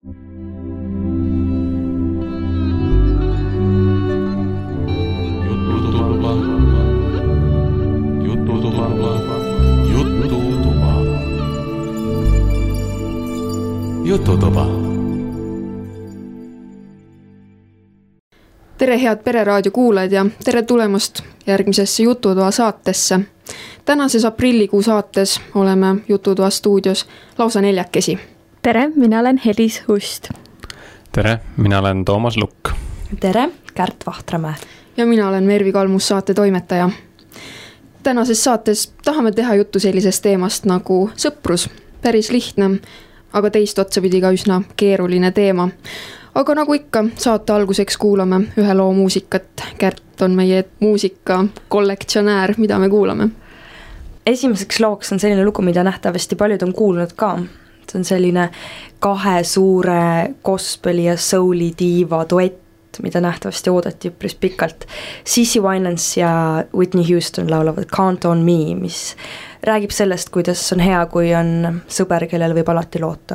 Jututuba. Tere head Pereraadio kuulajad ja tere tulemast järgmisesse Jututoa saatesse. Tänases aprillikuu saates oleme Jututoa stuudios lausa 4. Tere, mina olen Helis Ust. Tere, mina olen Toomas Lukk. Tere, Kärt Vahtramäe. Ja mina olen Mervi Kalmus, saate toimetaja. Tänases saates tahame teha juttu sellisest teemast nagu sõprus. Päris lihtne, aga teist otsapidi ka üsna keeruline teema. Aga nagu ikka, saate alguseks kuulame ühe loo muusikat. Kärt on meie muusika kollektsionäär, mida me kuulame. Esimeseks looks on selline lugu, mida nähtavasti paljud on kuulnud ka. See on selline 2 suure gospeli ja souli diiva duett, mida nähtavasti oodati üpris pikalt. CeCe Winans ja Whitney Houston laulavad Count on Me, mis räägib sellest, kuidas on hea, kui on sõber, kellel võib alati loota.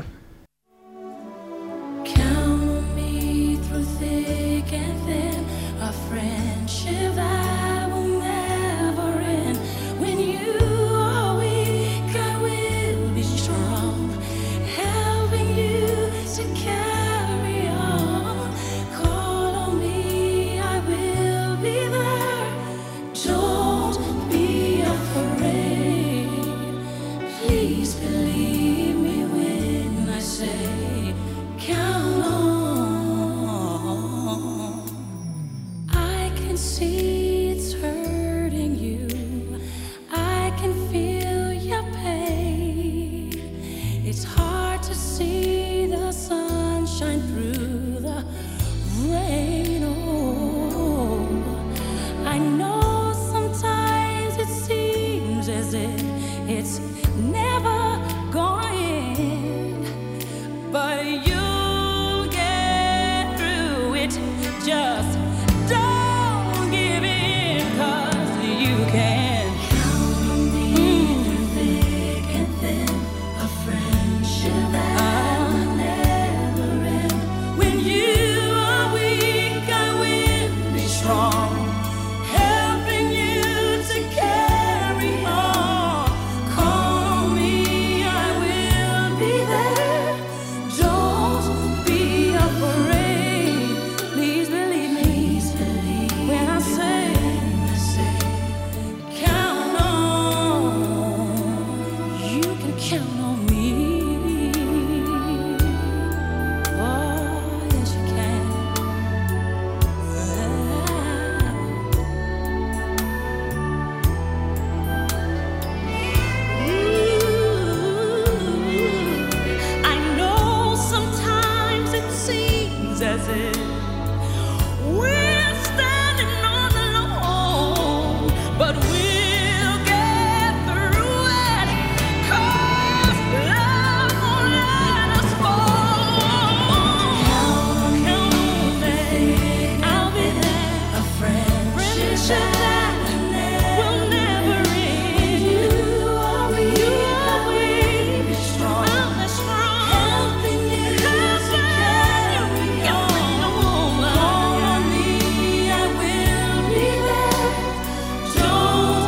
Don't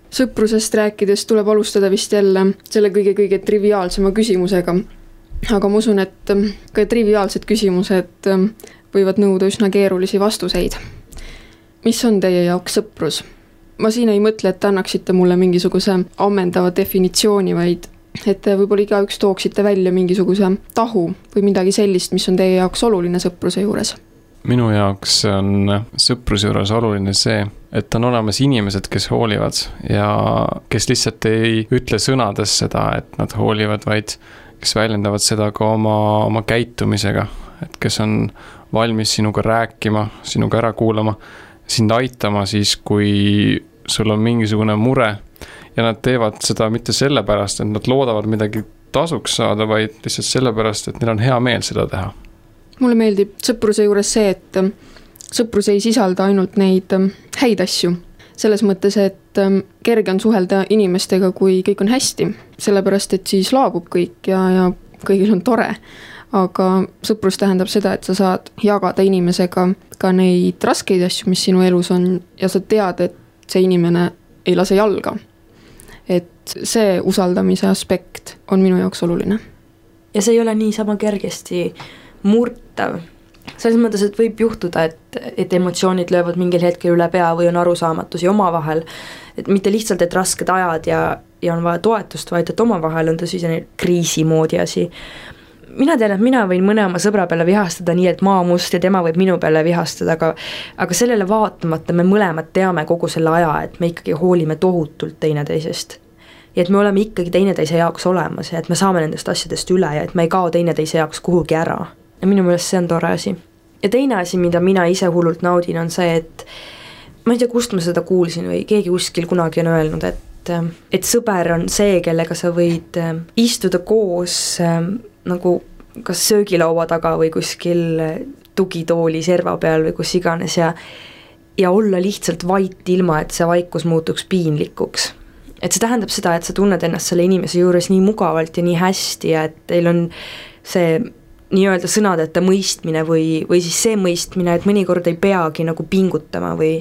sõprusest rääkides tuleb alustada vist jälle selle kõige triviaalsema küsimusega. Aga ma usun, et ka triviaalsed küsimused võivad nõuda üsna keerulisi vastuseid. Mis on teie jaoks sõprus? Ma siin ei mõtle, et annaksite mulle mingisuguse ammendava definitsiooni, vaid et te võib-olla igaüks tooksite välja mingisuguse tahu või midagi sellist, mis on teie jaoks oluline sõpruse juures. Minu jaoks on sõpruse juures oluline see, et on olemas inimesed, kes hoolivad ja kes lihtsalt ei ütle sõnades seda, et nad hoolivad, vaid kes väljendavad seda ka oma käitumisega, et kes on valmis sinuga rääkima, sinuga ära kuulama, sind aitama siis, kui sul on mingisugune mure ja nad teevad seda mitte sellepärast, et nad loodavad midagi tasuks saada, vaid lihtsalt sellepärast, et neil on hea meel seda teha. Mulle meeldib sõpruse juures see, et sõprus ei sisalda ainult neid häid asju. Selles mõttes, et kerge on suhelda inimestega, kui kõik on hästi, sellepärast, et siis laabub kõik ja kõigil on tore. Aga sõprus tähendab seda, et sa saad jagada inimesega ka neid raskeid asju, mis sinu elus on ja sa tead, et see inimene ei lase jalga. Et see usaldamise aspekt on minu jaoks oluline. Ja see ei ole niisama kergesti murtav. Selles mõttes, et võib juhtuda, et emotsioonid löövad mingil hetkel üle pea või on arusaamatusi omavahel. Et mitte lihtsalt, et rasked ajad ja on vaja toetust, vaid et omavahel on tõsine kriisi moodi asi. Mina tean, et mina võin mõne oma sõbra peale vihastada nii, et maa must ja tema võib minu peale vihastada, aga sellele vaatamata me mõlemad teame kogu selle aja, et me ikkagi hoolime tohutult teineteisest. Ja et me oleme ikkagi teineteise jaoks olemas ja et me saame nendest asjadest üle ja et me ei kao teineteise jaoks kuhugi ära. Ja minu meelest see on tore asi. Ja teine asi, mida mina ise hullult naudin, on see, et ma ei tea, kust ma seda kuulsin või keegi kuskil kunagi on öelnud, et sõber on see, kellega sa võid istuda koos nagu kas söögilaua taga või kuskil tugitooli serva peal või kus iganes ja olla lihtsalt vait ilma, et see vaikus muutuks piinlikuks. Et see tähendab seda, et sa tunned ennast selle inimese juures nii mugavalt ja nii hästi ja et teil on see nii-öelda sõnadeta mõistmine või siis see mõistmine, et mõnikord ei peagi nagu pingutama või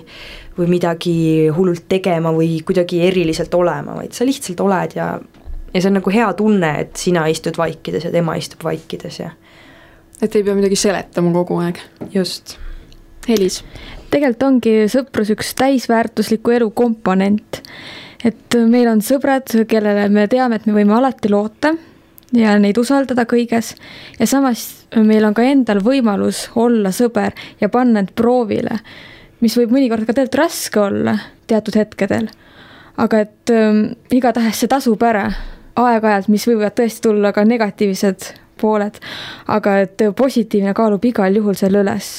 midagi hullult tegema või kuidagi eriliselt olema, vaid sa lihtsalt oled ja see on nagu hea tunne, et sina istud vaikides ja tema istub vaikides ja et ei pea midagi seletama kogu aeg. Just. Helis? Tegelikult ongi sõprus üks täisväärtusliku elu komponent. Et meil on sõbrad, kellele me teame, et me võime alati loota ja neid usaldada kõiges ja samas meil on ka endal võimalus olla sõber ja panna end proovile, mis võib mõnikord ka tegelikult raske olla teatud hetkedel. Aga et igatahes see tasub ära aeg-ajalt, mis võivad tõesti tulla ka negatiivsed pooled, aga et positiivne kaalub igal juhul selle üles.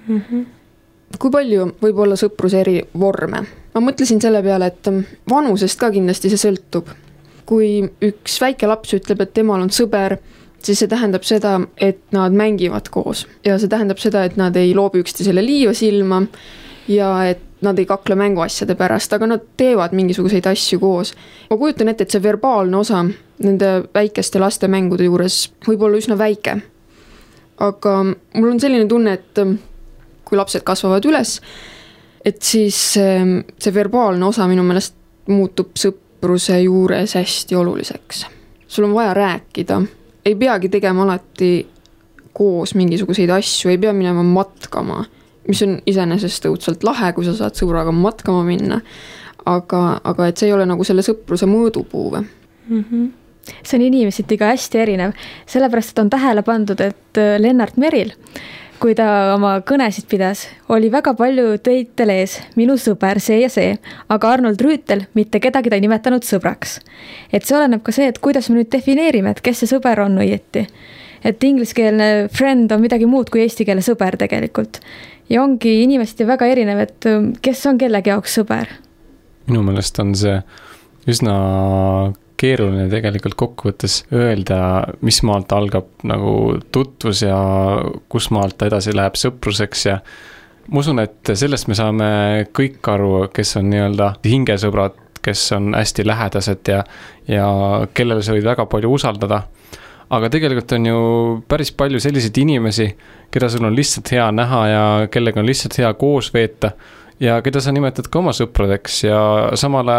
Kui palju võib olla sõpruse eri vorme? Ma mõtlesin selle peale, et vanusest ka kindlasti see sõltub. Kui üks väike laps ütleb, et temal on sõber, siis see tähendab seda, et nad mängivad koos. Ja see tähendab seda, et nad ei loobi üksteisele liiva silma ja et nad ei kakle mänguasjade pärast, aga nad teevad mingisuguseid asju koos. Ma kujutan ette, et see verbaalne osa nende väikeste laste mängude juures võib olla üsna väike. Aga mul on selline tunne, et kui lapsed kasvavad üles, et siis see verbaalne osa minu meelest muutub sõpruse juures hästi oluliseks. Sul on vaja rääkida. Ei peagi tegema alati koos mingisuguseid asju, ei pea minema matkama, mis on iseenesest õudselt lahe, kui sa saad sõbraga matkama minna. Aga et see ei ole nagu selle sõpruse mõõdupuu. See on inimesiti ka hästi erinev, sellepärast, et on tähele pandud, et Lennart Meril, kui ta oma kõnesid pidas, oli väga palju teitel ees, minu sõber, see ja see, aga Arnold Rüütel mitte kedagi ta ei nimetanud sõbraks. Et see oleneb ka see, et kuidas me nüüd defineerime, et kes see sõber on õieti. Et ingliskeelne friend on midagi muud kui eesti keele sõber tegelikult. Ja ongi inimesed väga erinev, et kes on kellegi jaoks sõber? Minu meelest on see üsna keeruline tegelikult kokkuvõttes öelda, mis maalt algab nagu tutvus ja kus maalt ta edasi läheb sõpruseks ja ma usun, et sellest me saame kõik aru, kes on nii-öelda hingesõbrad, kes on hästi lähedased ja kellele sa võid väga palju usaldada. Aga tegelikult on ju päris palju selliseid inimesi, keda sul on lihtsalt hea näha ja kellega on lihtsalt hea koos veeta ja keda sa nimetad ka oma sõpradeks ja samal ajal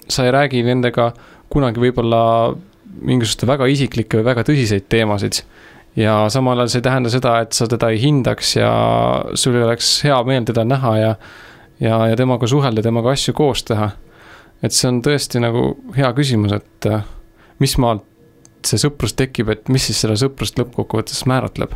sa ei räägi nendega kunagi võib-olla mingisuguste väga isiklikke või väga tõsiseid teemasid. Ja samal ajal see ei tähenda seda, et sa teda ei hindaks ja sul oleks hea meel teda näha ja temaga suhelda, temaga asju koos teha. Et see on tõesti nagu hea küsimus, et mis maalt see sõprus tekib, et mis siis selle sõprust lõppkokkuvõttes määratleb?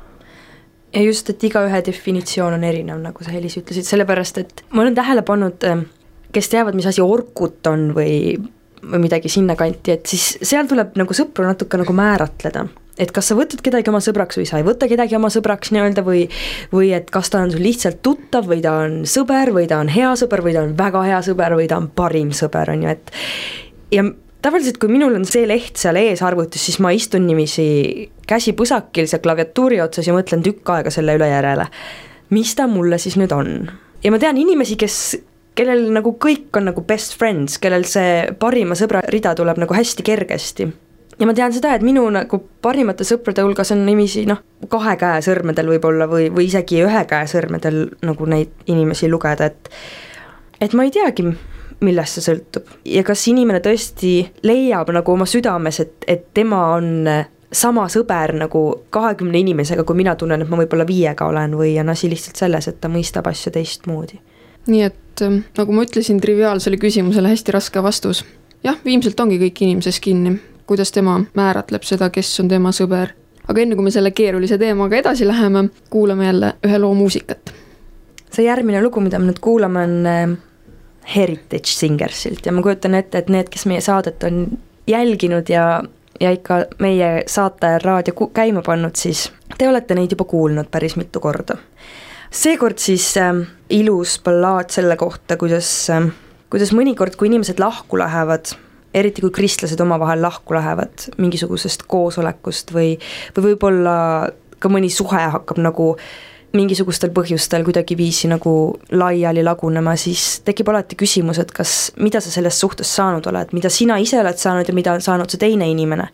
Ja just, et igaühe definitsioon on erinev, nagu sa Helis ütlesid, sellepärast, et ma olen tähele pannud, kes teavad, mis asi orkut on või midagi sinna kanti, et siis seal tuleb nagu sõpru natuke nagu määratleda. Et kas sa võtad kedagi oma sõbraks või sa ei võta kedagi oma sõbraks nii-öelda või et kas ta on sul lihtsalt tuttav või ta on sõber või ta on hea sõber või ta on väga hea sõber või ta on parim sõber, on ju, et ja tavaliselt, kui minul on see leht seal ees arvutis, siis ma istun nimisi käsi põsakil see klaviatuuri otsas ja mõtlen tükk aega selle üle järele. Mis ta mulle siis nüüd on? Ja ma tean inimesi, kellel nagu kõik on nagu best friends, kellel see parima sõbra rida tuleb nagu hästi kergesti. Ja ma tean seda, et minu nagu parimate sõprade hulgas on nimisi 2 käe sõrmedel võib-olla või isegi 1 käe sõrmedel nagu neid inimesi lugeda, et ma ei teagi, millest see sõltub. Ja kas inimene tõesti leiab nagu oma südames, et tema on sama sõber nagu 20 inimesega, kui mina tunnen, et ma võib-olla 5 olen või on asi lihtsalt selles, et ta mõistab asju teistmoodi. Nii et nagu ma ütlesin, triviaalsele küsimusele hästi raske vastus. Jah, viimselt ongi kõik inimeses kinni, kuidas tema määratleb seda, kes on tema sõber. Aga enne kui me selle keerulise teemaga edasi läheme, kuulame jälle ühe loo muusikat. See järgmine lugu, mida me nüüd kuulame, on Heritage Singersilt ja ma kujutan ette, et need, kes meie saadet on jälginud ja ikka meie saate raadio käima pannud, siis te olete neid juba kuulnud päris mitu korda. Seekord siis ilus ballaad selle kohta, kuidas mõnikord, kui inimesed lahku lähevad, eriti kui kristlased omavahel lahku lähevad mingisugusest koosolekust või võib-olla ka mõni suhe hakkab nagu mingisugustel põhjustel kuidagi viisi nagu laiali lagunema, siis tekib alati küsimus, et mida sa sellest suhtest saanud oled, mida sina ise oled saanud ja mida on saanud see teine inimene.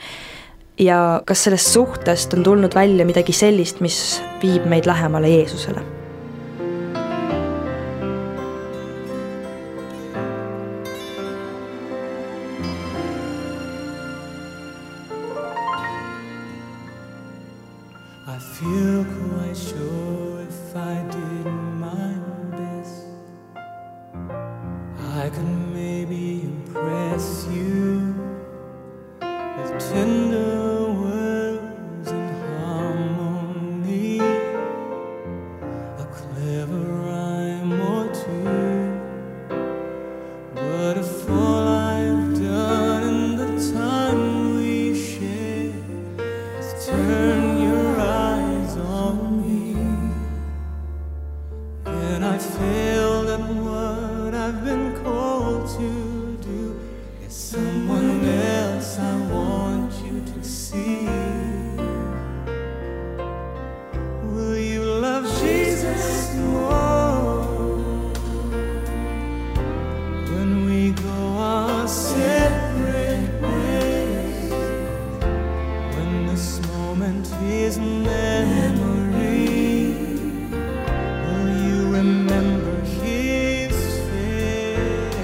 Ja kas sellest suhtest on tulnud välja midagi sellist, mis viib meid lähemale Jeesusele. I feel quite sure if I did my best I could maybe impress you with tender words and harmony, a clever rhyme or two, but if all I've done in the time we shared is turn your eyes on me, then I failed at what I've been called to do. It's someone else I want you to see. Will you love Jesus more when we go our separate ways? When this moment is memory, will you remember his face?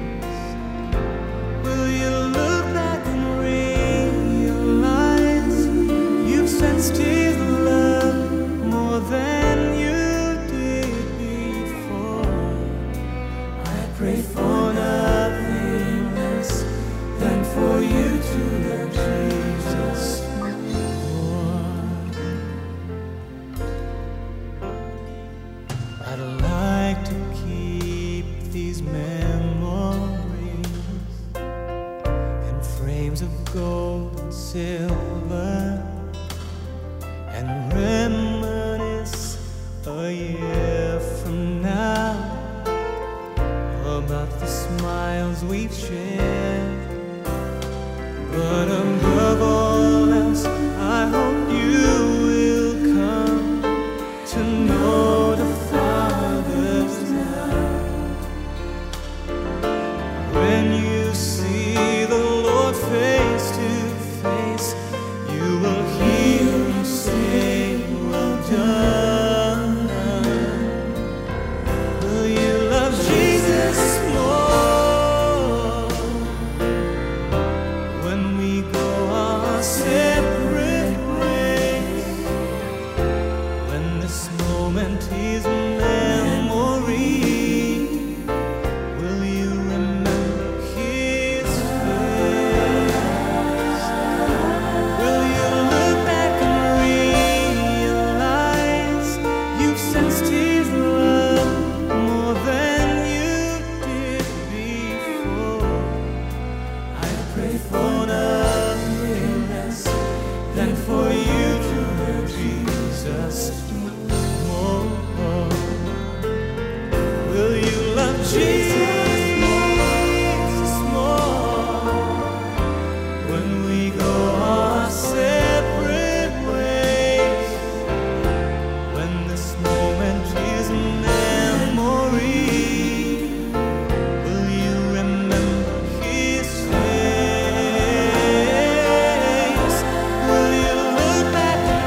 Will you look back and realize you've sensed his love more than you did before? I pray for nothing less than for you to love Jesus more. I'd like to keep these memories in frames of gold and silver and reminisce a year from now about the smiles we've shared. But above all else, I hope you will come to know the Father's love. When you see the Lord face to face, else more? Will you love Jesus more when we go our separate ways? When this moment is memory, will you remember His face? Will you look back and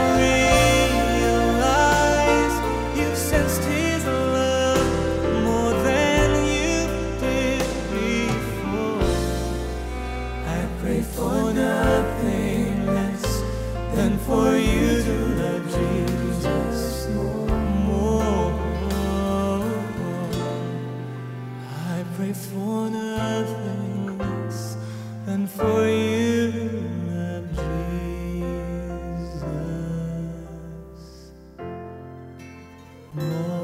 realize you've sensed His love more than you did before? I pray for nothing less than for you to love Jesus more. I pray for nothing less than for you to love Jesus more.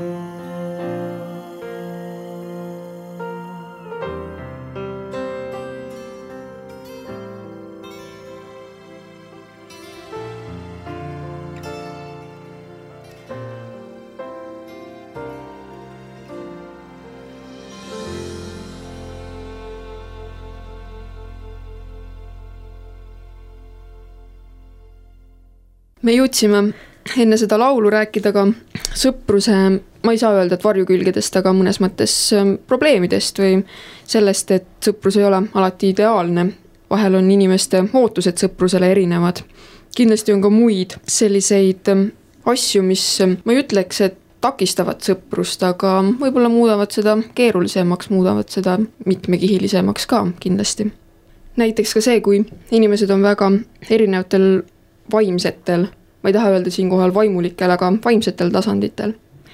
Me jõudsime enne seda laulu rääkida ka sõpruse, ma ei saa öelda, et varjukülgedest, aga mõnes mõttes probleemidest või sellest, et sõprus ei ole alati ideaalne. Vahel on inimeste ootused sõprusele erinevad. Kindlasti on ka muid selliseid asju, mis ma ei ütleks, et takistavad sõprust, aga võib-olla muudavad seda keerulisemaks, muudavad seda mitmekihilisemaks ka kindlasti. Näiteks ka see, kui inimesed on väga erinevatel vaimsetel, ma ei taha öelda siinkohal vaimulikel, aga vaimsetel tasanditel.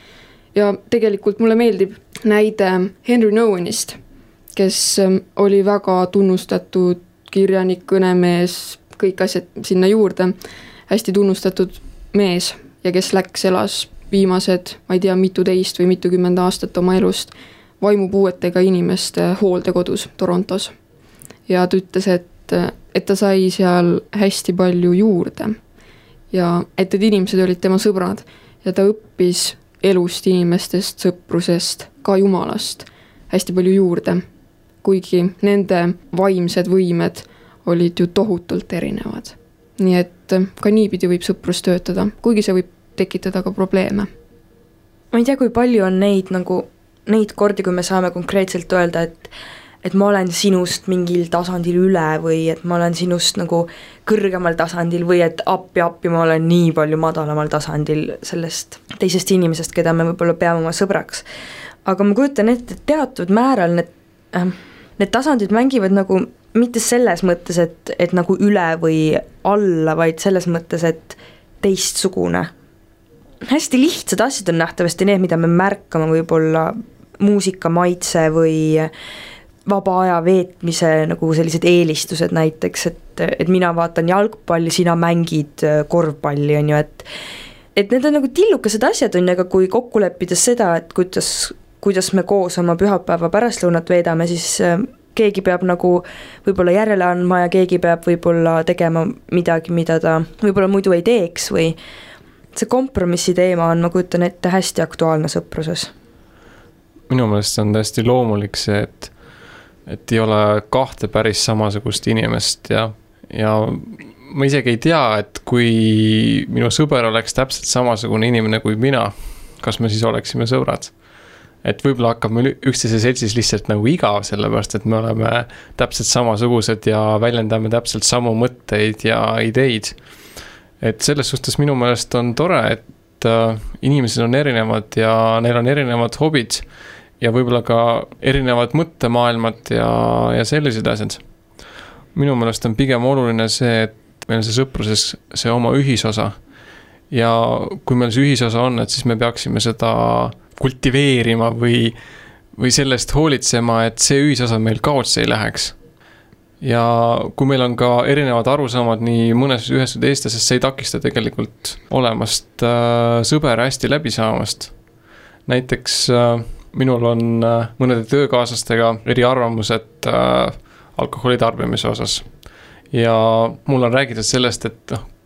Ja tegelikult mulle meeldib näide Henry Nouwenist, kes oli väga tunnustatud kirjanik, kõnemees, kõik asjad sinna juurde, hästi tunnustatud mees ja kes läks, elas viimased, ma ei tea, mituteist või mitukümmend aastat oma elust vaimupuuetega inimeste hooldekodus Torontos. Ja ta ütles, et ta sai seal hästi palju juurde ja et inimesed olid tema sõbrad ja ta õppis elust, inimestest, sõprusest, ka Jumalast hästi palju juurde, kuigi nende vaimsed võimed olid ju tohutult erinevad. Nii et ka niipidi võib sõprus töötada, kuigi see võib tekitada ka probleeme. Ma ei tea, kui palju on neid kordi, kui me saame konkreetselt öelda, et ma olen sinust mingil tasandil üle või et ma olen sinust nagu kõrgemal tasandil või et appi ma olen nii palju madalamal tasandil sellest teisest inimesest, keda me võib-olla peame oma sõbraks. Aga ma kujutan ette, et teatud määral need tasandid mängivad nagu mitte selles mõttes, et nagu üle või alla, vaid selles mõttes, et teistsugune. Hästi lihtsad asjad on nähtavasti need, mida me märkame, võib-olla muusika maitse või vaba aja veetmise nagu sellised eelistused näiteks, et mina vaatan jalgpalli, sina mängid korvpalli, on ju, et need on nagu tillukesed asjad, on ju, aga kui kokku leppides seda, et kuidas me koos oma pühapäeva pärastlõunat veedame, siis keegi peab nagu võib-olla järele andma ja keegi peab võib-olla tegema midagi, mida ta võib-olla muidu ei teeks või see kompromissi teema on, ma kujutan ette, hästi aktuaalne sõpruses. Minu meelest on täiesti loomulik see, et ei ole kahte päris samasugust inimest ja ma isegi ei tea, et kui minu sõber oleks täpselt samasugune inimene kui mina, kas me siis oleksime sõbrad. Et võib-olla hakkab meil üksteise seltsis lihtsalt nagu igav, sellepärast, et me oleme täpselt samasugused ja väljendame täpselt samu mõtteid ja ideid. Et selles suhtes minu meelest on tore, et inimesed on erinevad ja neil on erinevad hobid ja võib-olla ka erinevad mõttemaailmad ja sellised asjad. Minu meelest on pigem oluline see, et meil on see sõpruses see oma ühisosa. Ja kui meil see ühisosa on, et siis me peaksime seda kultiveerima või sellest hoolitsema, et see ühisosa meil kaotsi ei läheks. Ja kui meil on ka erinevad arusaamad nii mõnes ühes või teistes, sest see ei takista tegelikult olemast sõber hästi läbi saamast. Näiteks minul on mõnede töökaaslastega eri arvamused alkoholi tarbimise osas. Ja mul on räägitud sellest, et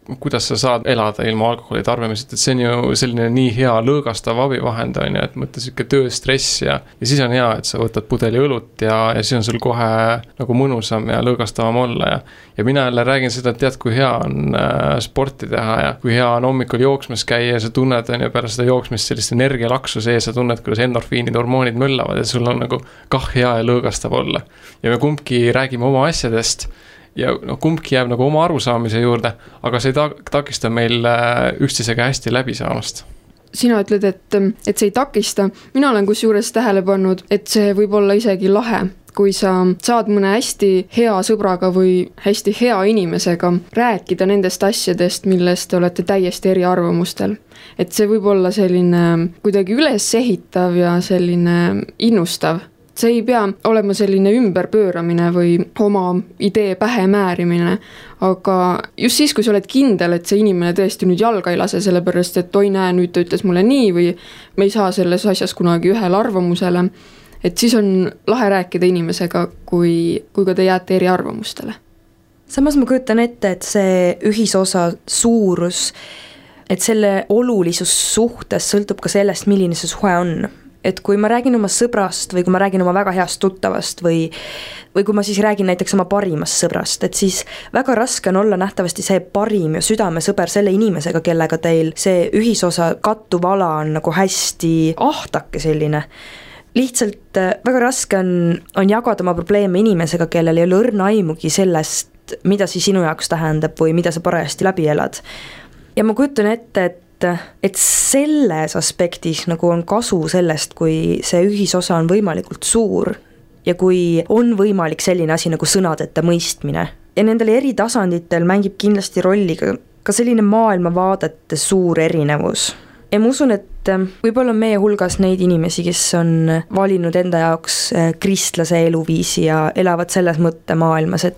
kuidas sa saad elada ilma alkoholi tarbimisest, et see on ju selline nii hea lõõgastav abivahend on ju, et mõtle siuke tööstress ja siis on hea, et sa võtad pudeli õlut ja siis on sul kohe nagu mõnusam ja lõõgastavam olla ja mina jälle räägin seda, et tead, kui hea on sporti teha ja kui hea on hommikul jooksmas käia ja sa tunned on ju pärast seda jooksmist sellist energialaksu sees, sa tunned, kuidas endorfiinid, hormoonid möllavad ja sul on nagu kah hea ja lõõgastav olla. Ja me kumbki räägime oma asjadest ja kumbki jääb nagu oma arusaamise juurde, aga see ei takista meil üksteisega hästi läbi saamast. Sina ütled, et see ei takista. Mina olen kusjuures tähele pannud, et see võib olla isegi lahe, kui sa saad mõne hästi hea sõbraga või hästi hea inimesega rääkida nendest asjadest, millest te olete täiesti eri arvamustel. Et see võib olla selline kuidagi ülesehitav ja selline innustav. See ei pea olema selline ümberpööramine või oma idee pähe määrimine, aga just siis, kui sa oled kindel, et see inimene tõesti nüüd jalga ei lase, sellepärast, et oi näe, nüüd ta ütles mulle nii või me ei saa selles asjas kunagi ühele arvamusele, et siis on lahe rääkida inimesega, kui ka te jääte eri arvamustele. Samas ma kujutan ette, et see ühisosa suurus, et selle olulisus suhtes sõltub ka sellest, milline see suhe on. Et kui ma räägin oma sõbrast või kui ma räägin oma väga heast tuttavast või kui ma siis räägin näiteks oma parimast sõbrast, et siis väga raske on olla nähtavasti see parim ja südamesõber selle inimesega, kellega teil see ühisosa kattuvala on nagu hästi ahtake selline. Lihtsalt väga raske on jagada oma probleeme inimesega, kellel ei ole õrna aimugi sellest, mida siis sinu jaoks tähendab või mida sa parajasti läbi elad. Ja ma kujutan ette, et selles aspektis nagu on kasu sellest, kui see ühisosa on võimalikult suur ja kui on võimalik selline asi nagu sõnadeta mõistmine. Ja nendel eri tasanditel mängib kindlasti rolli ka selline maailmavaadete suur erinevus. Ja ma usun, et võib-olla on meie hulgas neid inimesi, kes on valinud enda jaoks kristlase eluviisi ja elavad selles mõttemaailmas,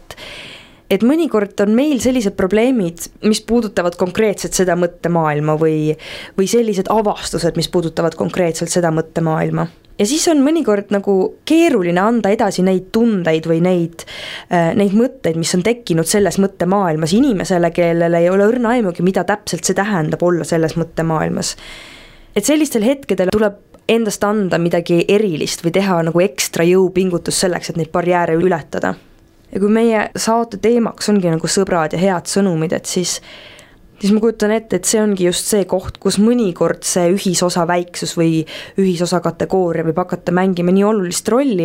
et mõnikord on meil sellised probleemid, mis puudutavad konkreetselt seda mõttemaailma või sellised avastused, mis puudutavad konkreetselt seda mõttemaailma. Ja siis on mõnikord nagu keeruline anda edasi neid tundeid või neid mõtteid, mis on tekkinud selles mõttemaailmas inimesele, kellele ei ole õrna aimugi, mida täpselt see tähendab olla selles mõttemaailmas. Et sellistel hetkedel tuleb endast anda midagi erilist või teha nagu ekstra jõupingutus selleks, et neid barjääre ületada. Ja kui meie saate teemaks ongi nagu sõbrad ja head sõnumid, et siis ma kujutan ette, et see ongi just see koht, kus mõnikord see ühisosa väiksus või ühisosa kategooria võib hakata mängima nii olulist rolli,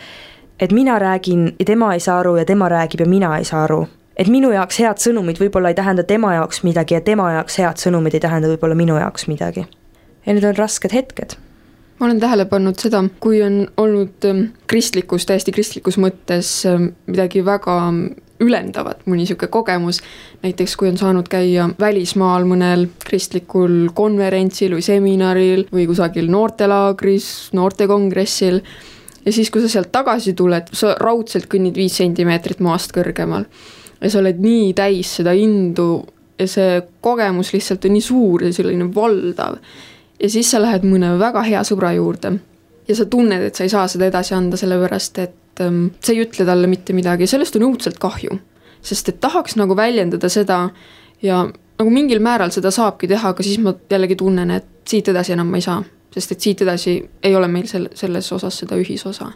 et mina räägin ja tema ei saa aru ja tema räägib ja mina ei saa aru. Et minu jaoks head sõnumid võib-olla ei tähenda tema jaoks midagi ja tema jaoks head sõnumid ei tähenda võib-olla minu jaoks midagi. Ja need on rasked hetked. Ma olen tähele pannud seda, kui on olnud täiesti kristlikus mõttes midagi väga ülendavat, mõni siuke kogemus, näiteks kui on saanud käia välismaal mõnel kristlikul konverentsil või seminaril või kusagil noortelaagris, noortekongressil ja siis, kui sa sealt tagasi tuled, sa raudselt kõnnid 5 sentimeetrit maast kõrgemal ja sa oled nii täis seda indu ja see kogemus lihtsalt on nii suur ja selline valdav. Ja siis sa lähed mõne väga hea sõbra juurde ja sa tunned, et sa ei saa seda edasi anda, sellepärast, et sa ei ütle talle mitte midagi ja sellest on õudselt kahju, sest et tahaks nagu väljendada seda ja nagu mingil määral seda saabki teha, aga siis ma jällegi tunnen, et siit edasi enam ma ei saa, sest et siit edasi ei ole meil selles osas seda ühisosa.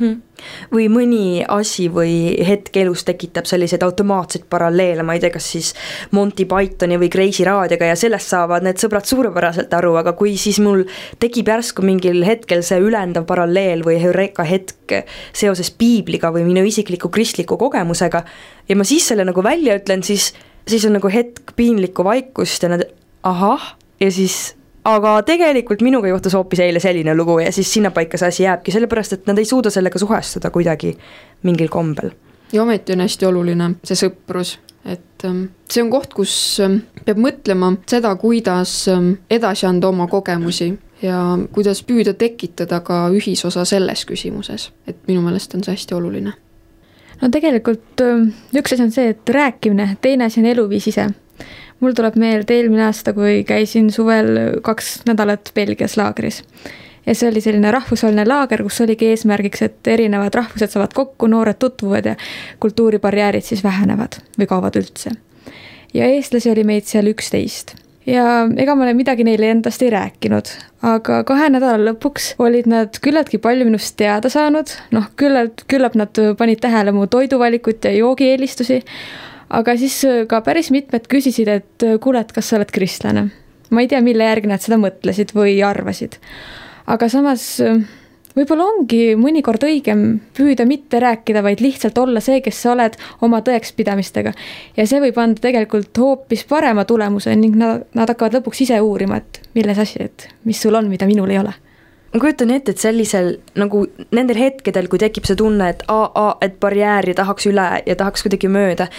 Või mõni asi või hetk elus tekitab sellised automaatseid paralleele, ma ei tea, kas siis Monty Pythoni või Crazy raadioga ja sellest saavad need sõbrad suurepäraselt aru, aga kui siis mul tekib järsku mingil hetkel see ülendav paralleel või heureka hetk seoses piibliga või minu isikliku kristliku kogemusega ja ma siis selle nagu välja ütlen, siis on nagu hetk piinlikku vaikust ja nad ahah ja siis aga tegelikult minuga juhtus hoopis eile selline lugu ja siis sinna paika see asi jääbki, sellepärast, et nad ei suuda sellega suhestuda kuidagi mingil kombel. Ja ometi on hästi oluline see sõprus, et see on koht, kus peab mõtlema seda, kuidas edasi anda oma kogemusi ja kuidas püüda tekitada ka ühisosa selles küsimuses, et minu meelest on see hästi oluline. No tegelikult üks asi on see, et rääkimine, teine asi on eluviis ise. Mul tuleb meelde eelmine aasta, kui käisin suvel 2 nädalat Belgias laagris. Ja see oli selline rahvusvaheline laager, kus oligi eesmärgiks, et erinevad rahvused saavad kokku, noored tutvuvad ja kultuuribarjäärid siis vähenevad või kaovad üldse. ja eestlasi oli meid seal 11. Ja ega ma midagi neile endast ei rääkinud, aga 2 nädala lõpuks olid nad küllaltki palju minust teada saanud, küllap nad panid tähele mu toiduvalikut ja joogieelistusi, aga siis ka päris mitmed küsisid, et kuule, et kas sa oled kristlane. Ma ei tea, mille järgi nad seda mõtlesid või arvasid. Aga samas võib-olla ongi mõnikord õigem püüda mitte rääkida, vaid lihtsalt olla see, kes sa oled oma tõekspidamistega. Ja see võib anda tegelikult hoopis parema tulemuse ning nad hakkavad lõpuks ise uurima, et milles asi, et mis sul on, mida minul ei ole. Ma kujutan ette, et sellisel nagu nendel hetkedel, kui tekib see tunne, et barjääri tahaks üle ja tahaks kuidagi mööda,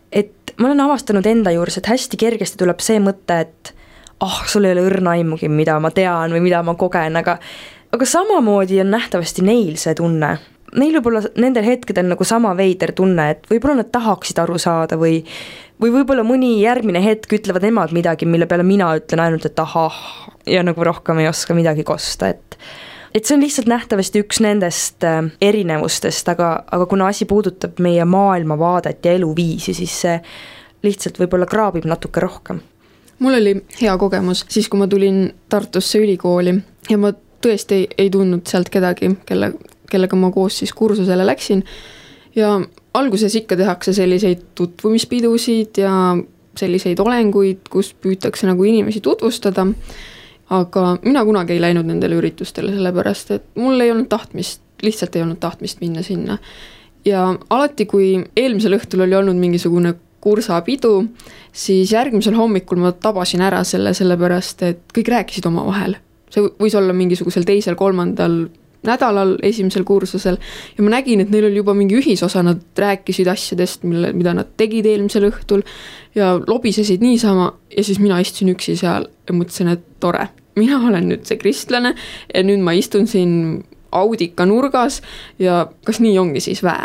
et ma olen avastanud enda juures, et hästi kergesti tuleb see mõte, et sul ei ole õrna aimugi, mida ma tean või mida ma kogen, aga samamoodi on nähtavasti neil see tunne. Neil võib olla nendel hetkedel nagu sama veider tunne, et võib-olla nad tahaksid aru saada või võib-olla mõni järgmine hetk ütlevad nemad midagi, mille peale mina ütlen ainult, et ja nagu rohkem ei oska midagi kosta, et see on lihtsalt nähtavasti üks nendest erinevustest, aga kuna asi puudutab meie maailmavaadet ja eluviisi, siis see lihtsalt võib-olla kraabib natuke rohkem. Mul oli hea kogemus siis, kui ma tulin Tartusse ülikooli ja ma tõesti ei tundnud sealt kedagi, kellega ma koos siis kursusele läksin. Ja alguses ikka tehakse selliseid tutvumispidusid ja selliseid olenguid, kus püütakse nagu inimesi tutvustada. Aga mina kunagi ei läinud nendele üritustele, sellepärast, et mul ei olnud lihtsalt ei olnud tahtmist minna sinna. Ja alati, kui eelmisel õhtul oli olnud mingisugune kursapidu, siis järgmisel hommikul ma tabasin ära sellepärast, et kõik rääkisid oma vahel. See võis olla mingisugusel 2., 3. nädalal esimesel kursusel ja ma nägin, et neil oli juba mingi ühisosa, nad rääkisid asjadest, mida nad tegid eelmisel õhtul ja lobisesid niisama ja siis mina istusin üksi seal ja mõtlesin, et tore. Mina olen nüüd see kristlane ja nüüd ma istun siin audika nurgas ja kas nii ongi siis vää?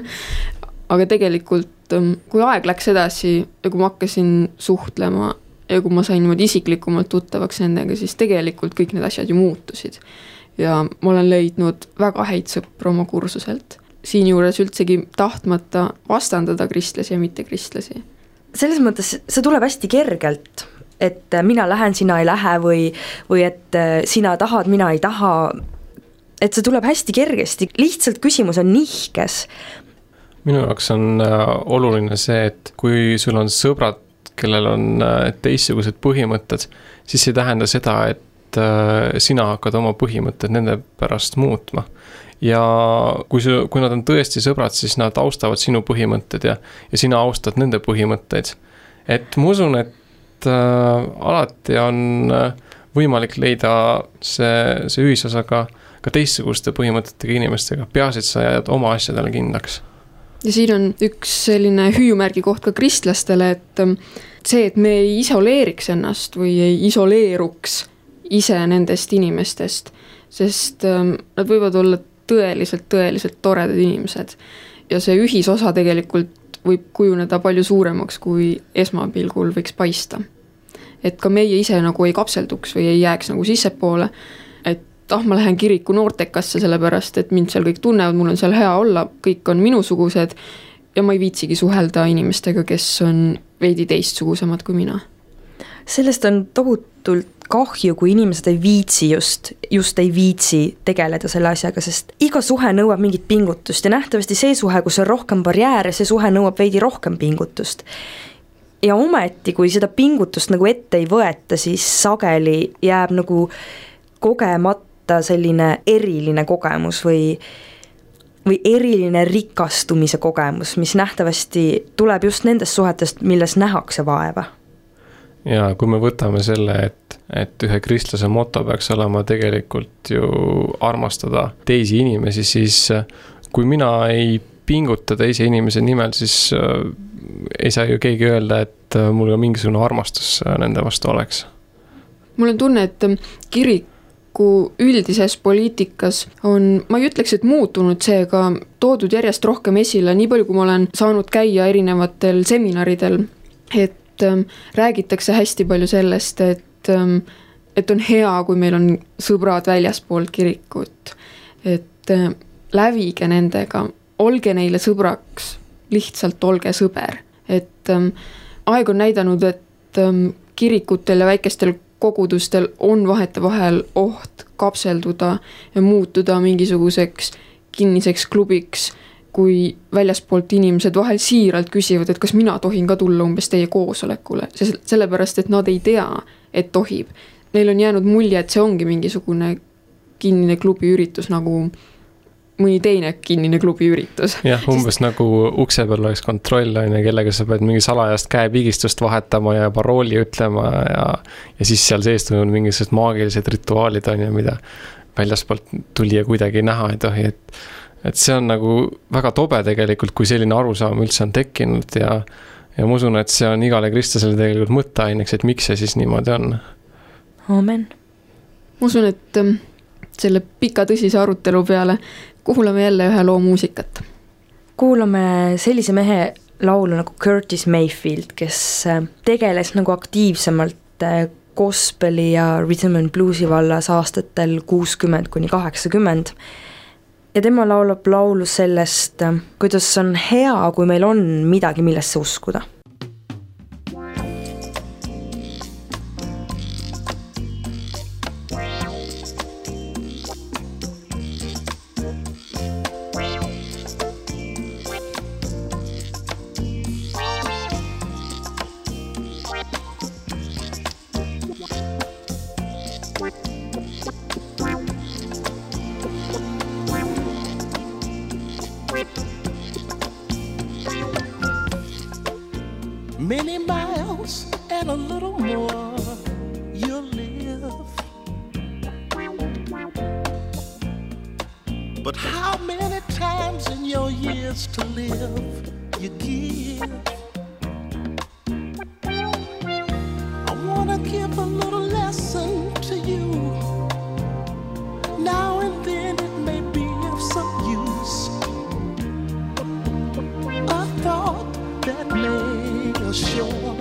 Aga tegelikult, kui aeg läks edasi ja kui ma hakkasin suhtlema ja kui ma sain niimoodi isiklikumalt tuttavaks nendega, siis tegelikult kõik need asjad ju muutusid. Ja ma olen leidnud väga häid sõpru oma kursuselt. Siin juures üldsegi tahtmata vastandada kristlasi ja mitte kristlasi. Selles mõttes see tuleb hästi kergelt, et mina lähen, sina ei lähe või et sina tahad, mina ei taha. Et see tuleb hästi kergesti, lihtsalt küsimus on nihkes. Minu jaoks on oluline see, et kui sul on sõbrad, kellel on teistsugused põhimõtted, siis ei tähenda seda, et sina hakkad oma põhimõtted nende pärast muutma. Ja kui nad on tõesti sõbrad, siis nad austavad sinu põhimõtted ja sina austad nende põhimõtteid. Et ma usun, et alati on võimalik leida see ühisosa ka teistsuguste põhimõtetega inimestega. Peaasi, et sa jääd oma asjadele kindlaks. Ja siin on üks selline hüüumärgi koht ka kristlastele, et see, et me ei isoleeriks ennast või ei isoleeruks ise nendest inimestest, sest nad võivad olla tõeliselt toredad inimesed. Ja see ühisosa tegelikult võib kujuneda palju suuremaks, kui esmapilgul võiks paista. Et ka meie ise nagu ei kapselduks või ei jääks nagu sissepoole, et ma lähen kiriku noortekasse sellepärast, et mind seal kõik tunnevad, mul on seal hea olla, kõik on minusugused ja ma ei viitsigi suhelda inimestega, kes on veidi teistsugusemad kui mina. Sellest on tohutult kahju, kui inimesed ei viitsi just ei viitsi tegeleda selle asjaga, sest iga suhe nõuab mingit pingutust ja nähtavasti see suhe, kus on rohkem barjääre, see suhe nõuab veidi rohkem pingutust. Ja ometi, kui seda pingutust nagu ette ei võeta, siis sageli jääb nagu kogemata selline eriline kogemus või eriline rikastumise kogemus, mis nähtavasti tuleb just nendest suhetest, milles nähakse vaeva. Ja kui me võtame selle, et ühe kristlase moto peaks olema tegelikult ju armastada teisi inimesi, siis kui mina ei pinguta teise inimese nimel, siis ei saa ju keegi öelda, et mul ka mingisugune armastus nende vastu oleks. Mul on tunne, et kirik üldises poliitikas on, ma ei ütleks, et muutunud seega toodud järjest rohkem esile, nii palju kui ma olen saanud käia erinevatel seminaridel, et räägitakse hästi palju sellest, et on hea, kui meil on sõbrad väljaspoolt kirikut, et lävige nendega, olge neile sõbraks, lihtsalt olge sõber, et aeg on näidanud, et kirikutel ja väikestel kogudustel on vahetevahel oht kapselduda ja muutuda mingisuguseks kinniseks klubiks, kui väljaspoolt inimesed vahel siiralt küsivad, et kas mina tohin ka tulla umbes teie koosolekule, sellepärast, et nad ei tea, et tohib. Neil on jäänud mulje, et see ongi mingisugune kinnine klubi üritus, nagu mõni teine kinnine klubi üritus. Jah, umbes nagu ukse peal oleks kontroll, kellega sa pead mingi salajast käepigistust vahetama ja parooli ütlema ja siis seal sees toimub mingisugused maagilised rituaalid on ja mida väljaspoolt tulija kuidagi näha ei tohi, et see on nagu väga tobe tegelikult, kui selline arusaam üldse on tekkinud ja ma usun, et see on igale kristlasele tegelikult mõtteaineks, et miks see siis niimoodi on. Amen. Ma usun, et selle pika tõsise arutelu peale kuulame jälle ühe loo muusikat. Kuulame sellise mehe laulu nagu Curtis Mayfield, kes tegeles nagu aktiivsemalt gospeli ja rhythm and bluesi vallas aastatel 60–80. Ja tema laulab laulu sellest, kuidas on hea, kui meil on midagi, millesse uskuda. Many miles and a little more you'll live. But how many times in your years to live you give? I want to give a little lesson to you. Now and then it may be of some use. A thought that may sure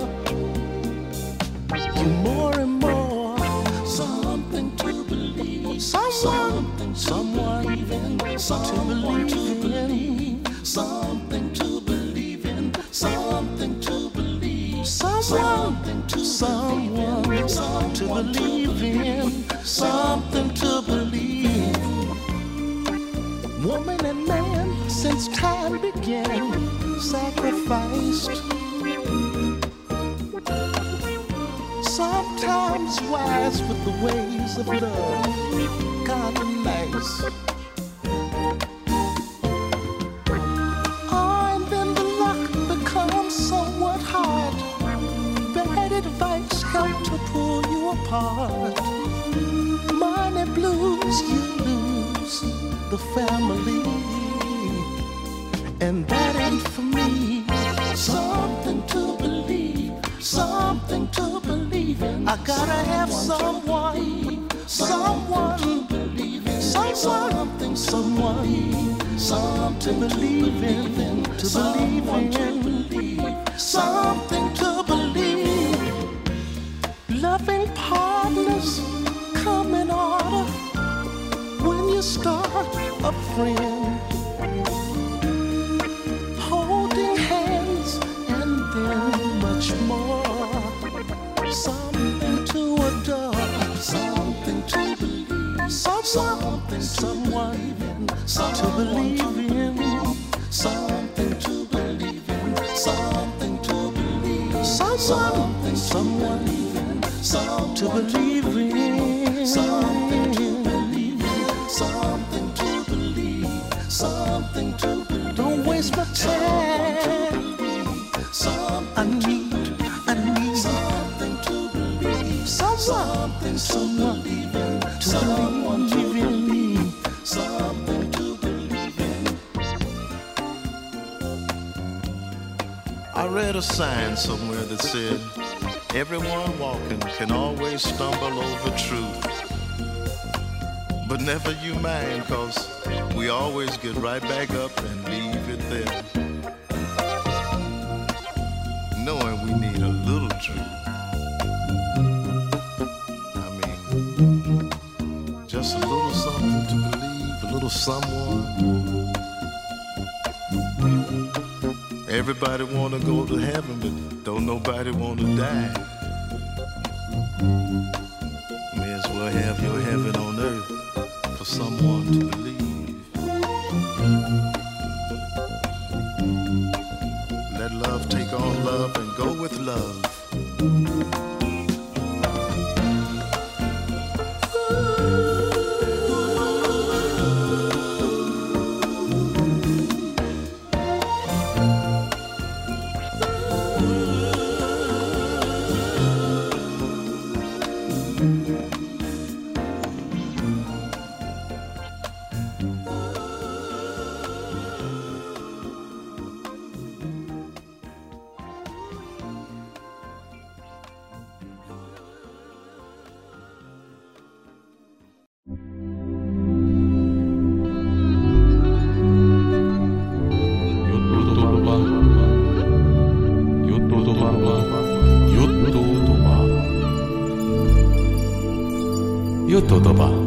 you more and more something to believe, someone even someone to believe, something to believe in, something to believe, something to someone to believe in, something to believe. Woman and man since time began sacrificed. Sometimes wise with the ways of love, kind of nice. Oh, and then the luck becomes somewhat hard. Bad advice help to pull you apart. Money blues, you lose the family. And that ain't for me. Something to believe, something to believe in. I gotta have someone to believe in, something to believe in, something to believe. Loving partners come in order when you start a friend. Holding hands and then much more. Something to adore, something to believe, something, someone to believe in, something to believe in, something to believe, something, someone to believe in, something to believe in, something to believe, something to believe. Don't waste my time. I need something to believe, something, someone to believe in, something to believe in. I read a sign somewhere that said, everyone walking can always stumble over truth. But never you mind, 'cause we always get right back up and leave it there. Knowing we need a little truth. I mean, just a little something to believe, a little someone. Everybody wanna go to heaven, but don't nobody wanna die. May as well have your heaven on earth for someone to believe. Let love take on love and go with love. Jututuba.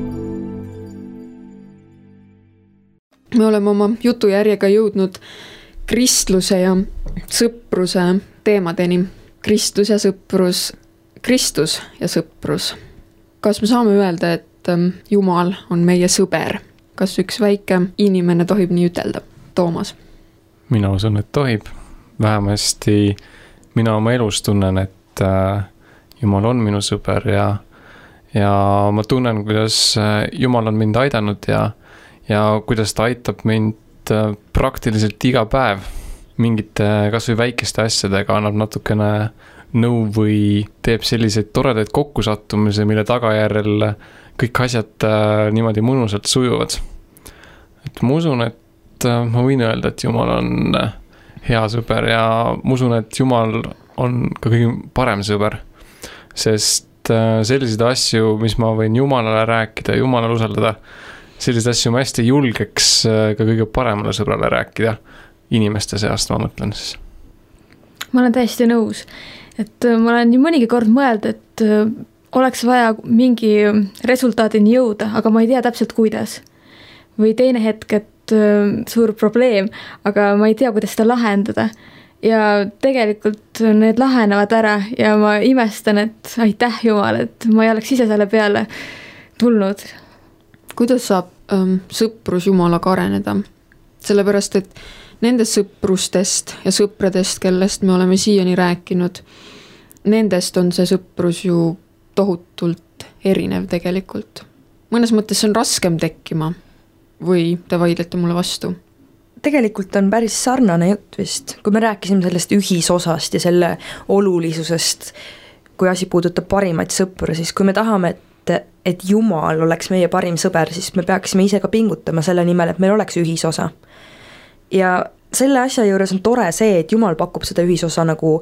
Me oleme oma jutujärjega jõudnud kristluse ja sõpruse teemadeni. Kristus ja sõprus, Kristus ja sõprus. Kas me saame öelda, et Jumal on meie sõber? Kas üks väike inimene tohib nii ütelda? Toomas? Mina usun, et tohib. Vähemasti mina oma elus tunnen, et Jumal on minu sõber ja ma tunnen, kuidas Jumal on mind aidanud ja kuidas ta aitab mind praktiliselt iga päev mingite kas või väikeste asjadega, annab natukene nõu või teeb selliseid toredaid kokkusattumisi, mille tagajärjel kõik asjad niimoodi mõnusalt sujuvad. Et ma usun, et ma võin öelda, et Jumal on hea sõber ja ma usun, et Jumal on ka kõige parem sõber, sest selliseid asju, mis ma võin Jumalale rääkida, Jumalale usaldada, selliseid asju ma hästi julgeks ka kõige paremale sõbrale rääkida inimeste seast, ma mõtlen siis. Ma olen täiesti nõus, et ma olen nii mõnigi kord mõeld, et oleks vaja mingi resultaadini jõuda, aga ma ei tea täpselt kuidas. Või teine hetk, et suur probleem, aga ma ei tea, kuidas seda lahendada. Ja tegelikult need lahenevad ära ja ma imestan, et aitäh Jumal, et ma ei oleks ise selle peale tulnud. Kuidas saab sõprus Jumalaga areneda? Sellepärast, et nendest sõprustest ja sõpradest, kellest me oleme siiani rääkinud, nendest on see sõprus ju tohutult erinev tegelikult. Mõnes mõttes on raskem tekkima või te vaidlete mulle vastu? Tegelikult on päris sarnane jutt vist, kui me rääkisime sellest ühisosast ja selle olulisusest, kui asi puudutab parimaid sõpru, siis kui me tahame, et Jumal oleks meie parim sõber, siis me peaksime ise ka pingutama selle nimel, et meil oleks ühisosa. Ja selle asja juures on tore see, et Jumal pakub seda ühisosa nagu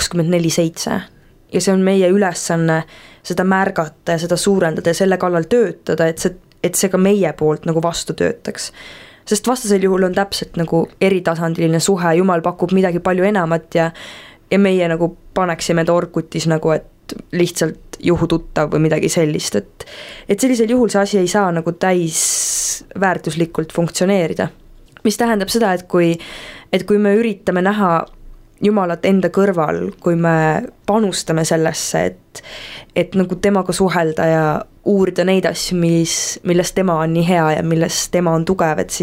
24/7 ja see on meie ülesanne seda märgata ja seda suurendada ja selle kallal töötada, et see ka meie poolt nagu vastu töötaks. Sest vastasel juhul on täpselt nagu eritasandiline suhe, Jumal pakub midagi palju enamat ja meie nagu paneksime torkutis nagu, et lihtsalt juhututtav või midagi sellist, et sellisel juhul see asi ei saa nagu täisväärtuslikult funktsioneerida. Mis tähendab seda, et kui me üritame näha Jumalat enda kõrval, kui me panustame sellesse, et nagu temaga suhelda ja uurida neid asju, milles tema on nii hea ja milles tema on tugev, et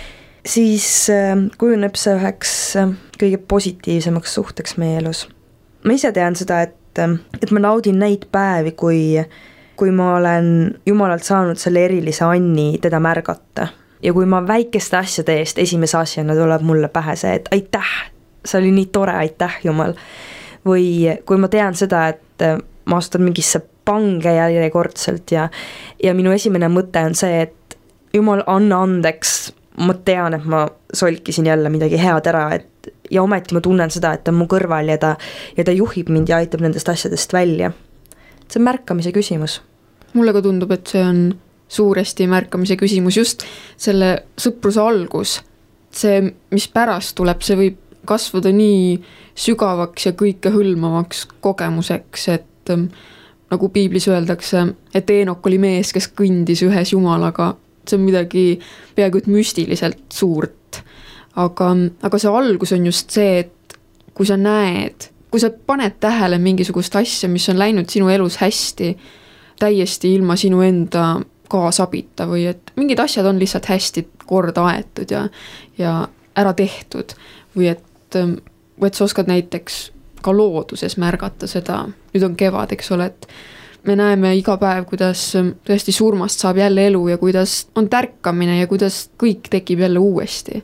siis kujuneb see üheks kõige positiivsemaks suhteks meie elus. Ma ise tean seda, et ma naudin neid päevi, kui ma olen Jumalalt saanud selle erilise anni teda märgata. Ja kui ma väikeste asjade eest esimese asjana tuleb mulle pähe see, et aitäh, see oli nii tore, aitäh Jumal. Või kui ma tean seda, et ma astun mingisse pange järjekordselt ja minu esimene mõte on see, et Jumal, anna andeks, ma tean, et ma solkisin jälle midagi head ära, ja ometi ma tunnen seda, et ta on mu kõrval ja ta juhib mind ja aitab nendest asjadest välja. See on märkamise küsimus. Mulle ka tundub, et see on suuresti märkamise küsimus, just selle sõpruse algus. See, mis pärast tuleb, see võib kasvada nii sügavaks ja kõike hõlmavaks kogemuseks, et nagu piiblis öeldakse, et Eenok oli mees, kes kõndis ühes Jumalaga. See on midagi peaaegu et müstiliselt suurt. aga see algus on just see, et kui sa näed, kui sa paned tähele mingisugust asja, mis on läinud sinu elus hästi, täiesti ilma sinu enda kaasabita või et mingid asjad on lihtsalt hästi korda aetud ja ära tehtud või et sa oskad näiteks ka looduses märgata seda, nüüd on kevad, eks ole, et me näeme iga päev, kuidas tõesti surmast saab jälle elu ja kuidas on tärkamine ja kuidas kõik tekib jälle uuesti.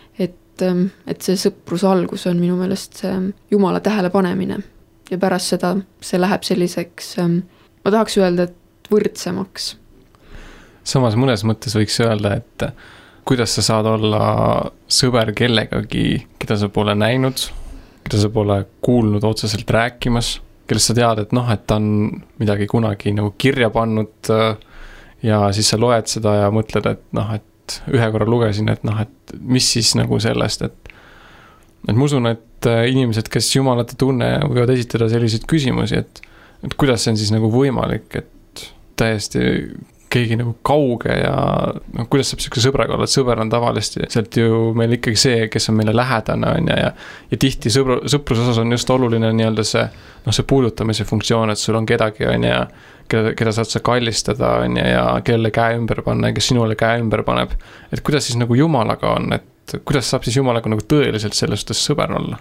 Et see sõpruse algus on minu meelest see Jumala tähelepanemine ja pärast seda see läheb selliseks, ma tahaks öelda, et võrdsemaks. Samas mõnes mõttes võiks öelda, et kuidas sa saad olla sõber kellegagi, keda sa pole näinud, keda sa pole kuulnud otseselt rääkimas, kellest sa tead, et et ta on midagi kunagi nagu kirja pannud ja siis sa loed seda ja mõtled, et ühe korra lugesin, et mis siis nagu sellest, et ma usun, et inimesed, kes Jumalat ei tunne, võivad esitada selliseid küsimusi, et kuidas see on siis nagu võimalik, et täiesti keegi nagu kauge ja kuidas saab selline sõbraga olla, et sõber on tavaliselt sealt ju meil ikkagi see, kes on meile lähedane on ja tihti sõpruse osas on just oluline nii-öelda see puudutamise funktsioon, et sul on kedagi on ja keda saad sa kallistada on ja kelle käe ümber panna ja kes sinule käe ümber paneb. Et kuidas siis nagu Jumalaga on, et kuidas saab siis Jumalaga nagu tõeliselt selles suhtes sõber olla?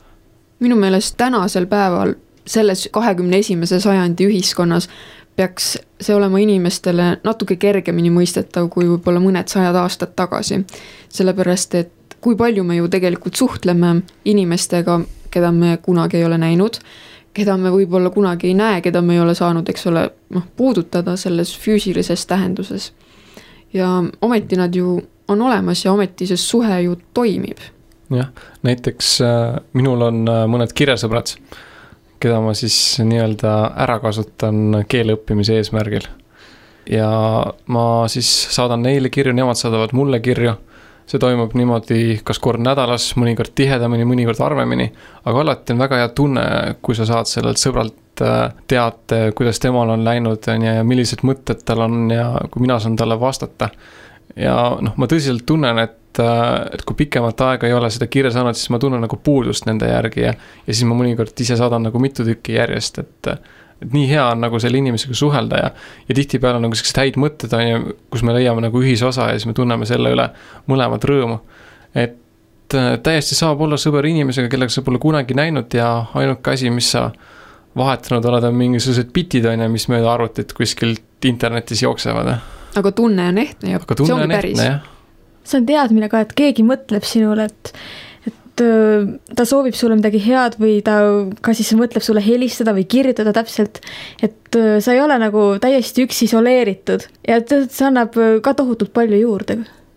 Minu meelest tänasel päeval selles 21. sajandi ühiskonnas peaks see olema inimestele natuke kergemini mõistetav kui võib-olla mõned 100 aastat tagasi. Sellepärast, et kui palju me ju tegelikult suhtleme inimestega, keda me kunagi ei ole näinud, keda me võib-olla kunagi ei näe, keda me ei ole saanud, eks ole, puudutada selles füüsilises tähenduses. Ja ometi nad ju on olemas ja ometi see suhe ju toimib. Jah, näiteks minul on mõned kirjasõbrad, keda ma siis nii-öelda ära kasutan keele õppimise eesmärgil. Ja ma siis saadan neile kirju, nemad saadavad mulle kirju. See toimub niimoodi kas kord nädalas, mõnikord tihedamini, mõnikord harvemini, aga alati on väga hea tunne, kui sa saad sellelt sõbralt teate, kuidas temal on läinud ja millised mõtted tal on ja kui mina saan talle vastata. Ja ma tõsiselt tunnen, et kui pikemat aega ei ole seda kirja saanud, siis ma tunnen nagu puudust nende järgi ja siis ma mõnikord ise saadan nagu mitu tükki järjest, et nii hea on nagu selle inimesega suhelda ja tihtipeale on nagu sellised häid mõtted, kus me leiame nagu ühisosa ja siis me tunneme selle üle mõlemad rõõmu. Et täiesti saab olla sõber inimesega, kellega sa pole kunagi näinud ja ainuke asi, mis sa vahetanud oled, on mingisugused bitid, mis mööda arvutit kuskilt internetis jooksevad. Aga tunne on ehtne ja see ongi päris. See on teadmine ka, et keegi mõtleb sinule, et ta soovib sulle midagi head või ta ka siis mõtleb sulle helistada või kirjutada täpselt, et sa ei ole nagu täiesti üks isoleeritud ja see annab ka tohutult palju juurde.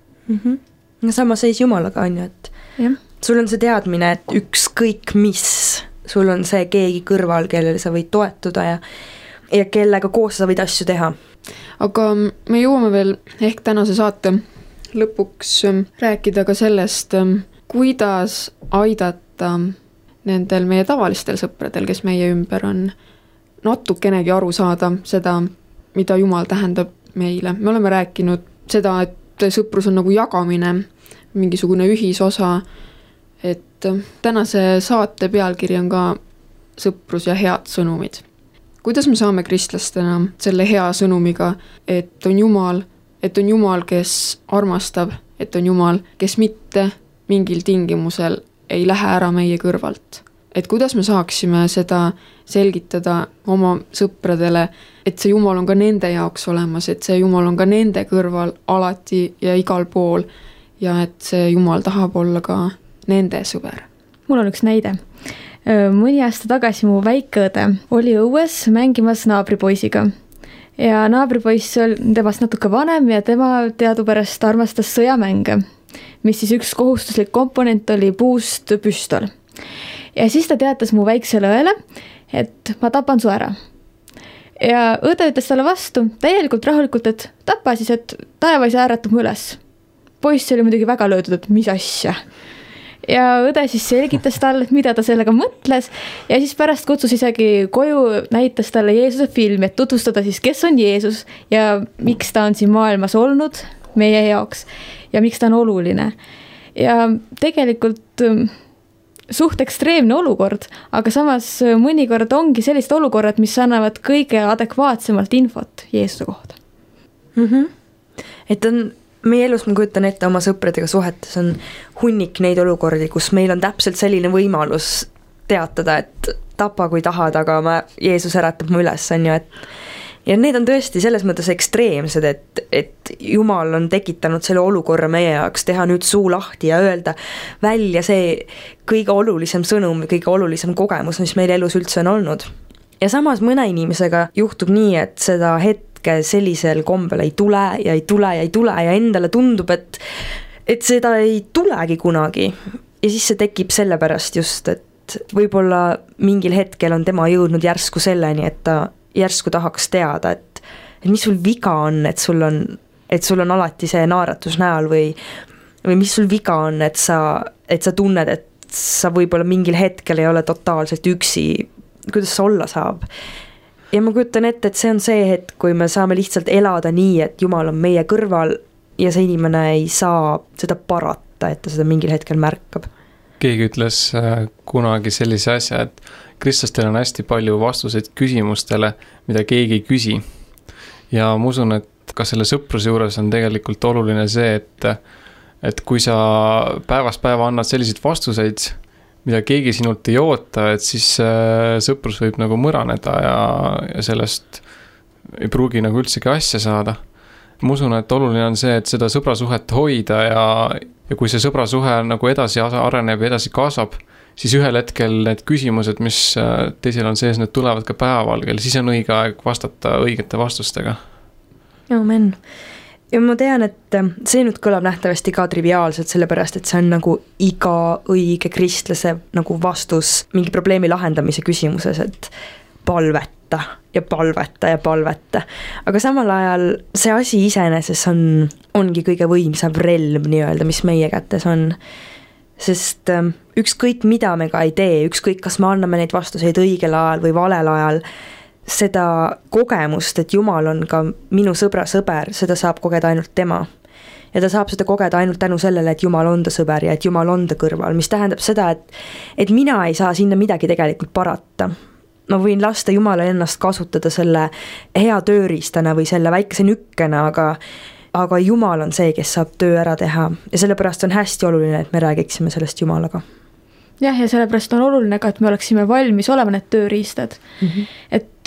Ja sama seis Jumalaga on ju, et ja. Sul on see teadmine, et ükskõik mis, sul on see keegi kõrval, kellele sa võid toetuda ja kellega koos sa võid asju teha. Aga me jõuame veel ehk tänase saate lõpuks rääkida ka sellest, kuidas aidata nendel meie tavalistel sõpradel, kes meie ümber on, natukenegi aru saada seda, mida Jumal tähendab meile. Me oleme rääkinud seda, et sõprus on nagu jagamine, mingisugune ühisosa, et tänase saate pealkiri on ka sõprus ja head sõnumid. Kuidas me saame kristlastena selle hea sõnumiga, et on Jumal, kes armastab, et on Jumal, kes mitte mingil tingimusel ei lähe ära meie kõrvalt. Et kuidas me saaksime seda selgitada oma sõpradele, et see Jumal on ka nende jaoks olemas, et see Jumal on ka nende kõrval alati ja igal pool ja et see Jumal tahab olla ka nende sõber. Mul on üks näide. Mõni aasta tagasi mu väikeõde oli õues mängimas naabripoisiga. Ja naabripoiss oli temast natuke vanem ja tema teadupärast armastas sõjamänge, mis siis üks kohustuslik komponent oli puust püstol. Ja siis ta teatas mu väiksele õele, et ma tapan su ära. Ja õde ütles talle vastu täielikult rahulikult, et tapa siis, et taevaisa ääratab mu üles. Poiss oli muidugi väga löödud, et mis asja. Ja õde siis selgitas talle, mida ta sellega mõtles ja siis pärast kutsus isegi koju, näitas talle Jeesuse filmi, et tutvustada siis, kes on Jeesus ja miks ta on siin maailmas olnud meie jaoks ja miks ta on oluline. ja tegelikult suht ekstreemne olukord, aga samas mõnikord ongi sellised olukorrad, mis annavad kõige adekvaatsemalt infot Jeesuse kohta. Et on meie elus, ma kujutan ette oma sõpradega suhetes, on hunnik neid olukordi, kus meil on täpselt selline võimalus teatada, et tapa kui tahad, aga Jeesus äratab mu üles, on ju, ja need on tõesti selles mõttes ekstreemsed, et Jumal on tekitanud selle olukorra meie jaoks, teha nüüd suu lahti ja öelda välja see kõige olulisem sõnum, kõige olulisem kogemus, mis meil elus üldse on olnud. Ja samas mõne inimesega juhtub nii, et seda hetke sellisel kombel ei tule ja endale tundub, et seda ei tulegi kunagi. Ja siis see tekib sellepärast just, et võib-olla mingil hetkel on tema jõudnud järsku selleni, et ta järsku tahaks teada, et mis sul viga on, et sul on alati see naeratus näol või mis sul viga on, et sa tunned, et sa võib-olla mingil hetkel ei ole totaalselt üksi, kuidas see olla saab. Ja ma kujutan ette, et see on see hetk, kui me saame lihtsalt elada nii, et Jumal on meie kõrval ja see inimene ei saa seda parata, et ta seda mingil hetkel märkab. Keegi ütles kunagi sellise asja, et kristlastel on hästi palju vastuseid küsimustele, mida keegi ei küsi. Ja ma usun, et ka selle sõpruse juures on tegelikult oluline see, et kui sa päevast päeva annad selliseid vastuseid, mida keegi sinult ei oota, et siis sõprus võib nagu mõraneda ja sellest ei pruugi nagu üldsegi asja saada. Ma usun, et oluline on see, et seda sõbrasuhet hoida ja kui see sõbrasuhe nagu edasi areneb ja edasi kasvab, siis ühel hetkel need küsimused, mis teisel on sees, need tulevad ka päevavalgel, siis on õige aeg vastata õigete vastustega. Amen. Ja ma tean, et see nüüd kõlab nähtavasti ka triviaalselt, sellepärast, et see on nagu iga õige kristlase nagu vastus mingi probleemi lahendamise küsimuses, et palveta. Aga samal ajal see asi iseeneses ongi kõige võimsam relv nii-öelda, mis meie kätes on. Sest ükskõik mida me ka ei tee, ükskõik kas me anname neid vastuseid õigel ajal või valel ajal, seda kogemust, et Jumal on ka minu sõbra sõber, seda saab kogeda ainult tema. Ja ta saab seda kogeda ainult tänu sellele, et Jumal on ta sõber ja et Jumal on ta kõrval, mis tähendab seda, et mina ei saa sinna midagi tegelikult parata. Ma võin lasta Jumala ennast kasutada selle hea tööriistana või selle väikese nükkena, aga Jumal on see, kes saab töö ära teha ja sellepärast on hästi oluline, et me räägiksime sellest Jumalaga. Jah, ja sellepärast on oluline ka, et me oleksime valmis olema need tööriistad. Et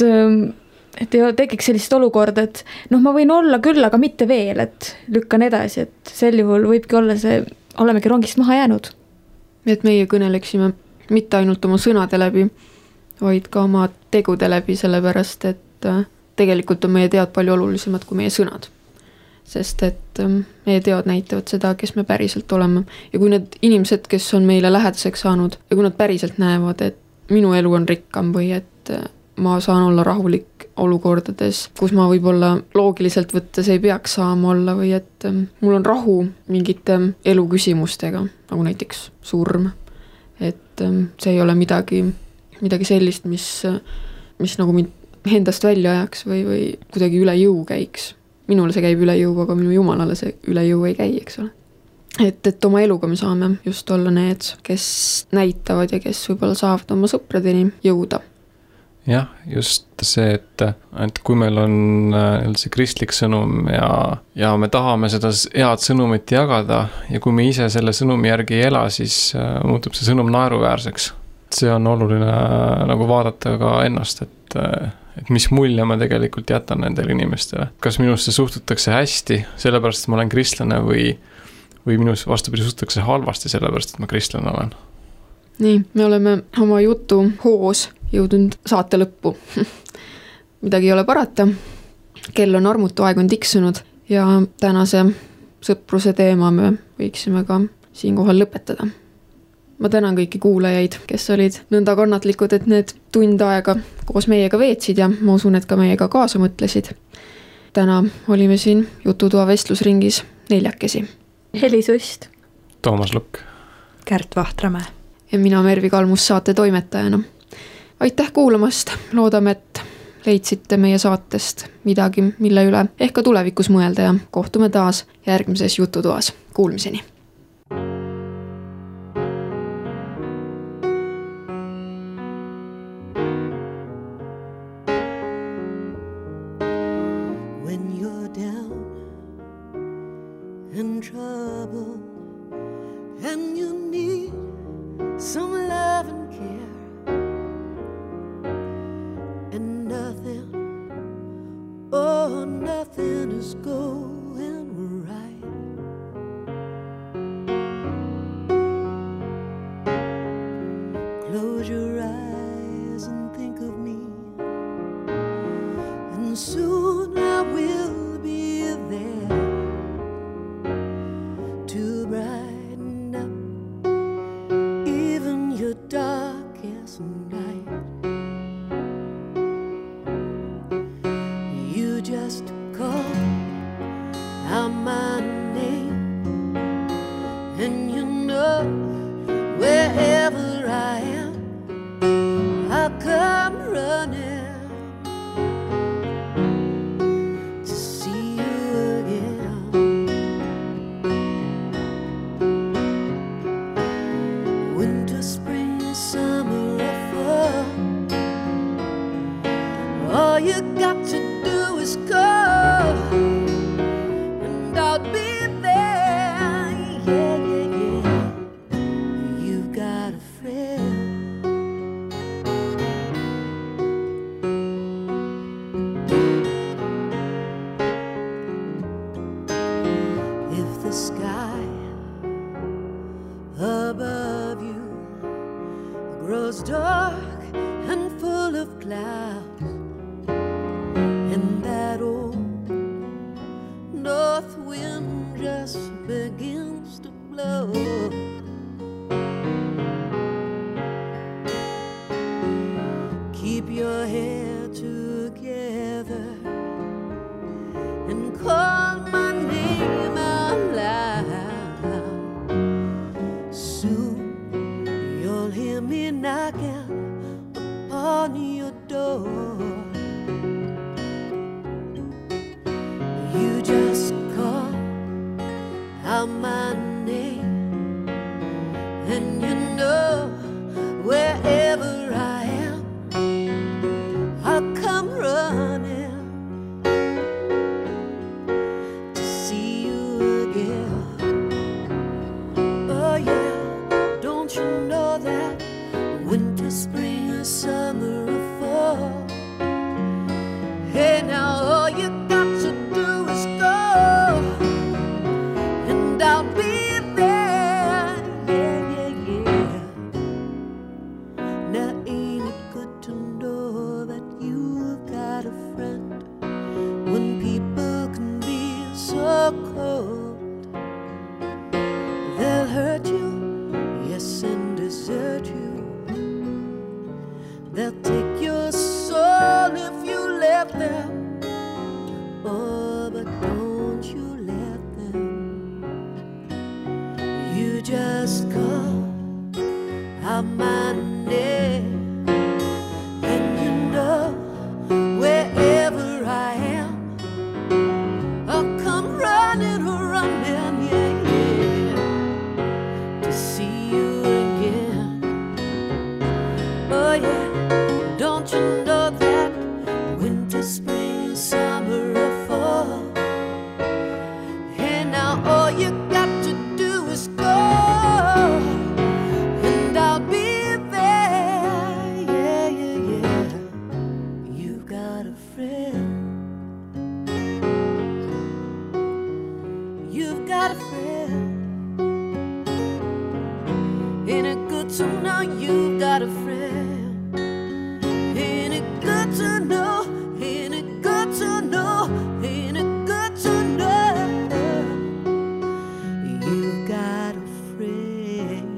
ei tekiks sellist olukorda, et ma võin olla küll, aga mitte veel, et lükkan edasi, et sel juhul võibki olla olemegi rongist maha jäänud. Et meie kõneleksime mitte ainult oma sõnade läbi, vaid ka oma tegude läbi, sellepärast, et tegelikult on meie teod palju olulisemad kui meie sõnad. Sest et meie teod näitavad seda, kes me päriselt oleme. Ja kui need inimesed, kes on meile lähedaseks saanud ja kui nad päriselt näevad, et minu elu on rikkam või et ma saan olla rahulik olukordades, kus ma võib-olla loogiliselt võttes ei peaks saama olla või et mul on rahu mingite eluküsimustega, nagu näiteks surm. Et see ei ole midagi sellist, mis nagu mind endast välja ajaks või kuidagi üle jõu käiks. Minule see käib üle jõu, aga minu Jumalale see üle jõu ei käi, eks ole. Et oma eluga me saame just olla need, kes näitavad ja kes võib-olla saavad oma sõpradeni jõuda. Jah, just see, et kui meil on see kristlik sõnum ja me tahame seda head sõnumit jagada ja kui me ise selle sõnumi järgi ei ela, siis muutub see sõnum naeruväärseks. See on oluline nagu vaadata ka ennast, et mis mulje ma tegelikult jätan nendele inimestele. Kas minusse suhtutakse hästi, sellepärast, et ma olen kristlane või minus vastupidi suhtutakse halvasti, sellepärast, et ma kristlane olen. Nii, me oleme oma jutu hoos jõudnud saate lõppu. Midagi ei ole parata. Kell on armutu, aeg on tiksunud ja tänase sõpruse teema me võiksime ka siinkohal lõpetada. Ma tänan kõiki kuulajaid, kes olid nõnda kannatlikud, et need tund aega koos meiega veetsid ja ma usun, et ka meiega kaasa mõtlesid. Täna olime siin jututoa vestlusringis 4. Heli Sust, Toomas Lukk, Kärt Vahtramäe ja mina Mervi Kalmus saate toimetajana. Aitäh kuulamast, loodame, et leidsite meie saatest midagi, mille üle ehk ka tulevikus mõelda ja kohtume taas järgmises jututoas. Kuulmiseni! trouble and you need some love and care, and nothing, oh, nothing is going right. Close your eyes and think of me, and soon I will be there to brighten up even your darkest night. You just call out my name, and you know wherever I am, I'll come running to see you again. Winter, spring, summer, or fall, all you got to do is call, and I'll be there. Yeah, yeah, yeah. You've got a friend. If the sky above you grows dark and full of clouds, and that old north wind just begins to blow, keep your hair together and call my name out loud. Soon you'll hear me knocking upon your door. You just call out my name, and you know wherever I am, I'll come running to see you again. Oh yeah, don't you know that winter, spring, or summer, or fall, hey now all you got to do is go, and I'll be there. Yeah, yeah, yeah. Now ain't it good to know that you've got a friend when people can be so cold? They'll hurt you, yes, and desert you. They'll take your soul if you let them. Oh, but don't you let them. You just call out my name, and you know wherever I am, I'll come running, running, yeah, yeah, to see you again. Oh yeah, don't you know that winter, spring, summer, or fall, and now all you got to do is go, and I'll be there. Yeah, yeah, yeah. You've got a friend. You've got a friend. Ain't it good to know you've got a friend? Ain't it good to know? Ain't it good to know? Ain't it good to know you've got a friend?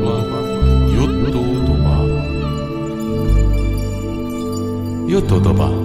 Jututuba.